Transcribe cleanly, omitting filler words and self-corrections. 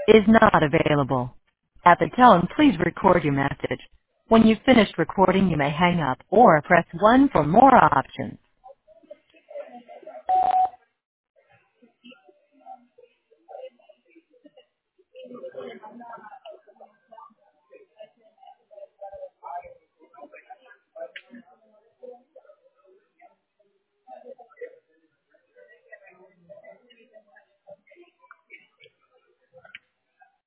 is not available. At the tone, please record your message. When you've finished recording, you may hang up or press 1 for more options.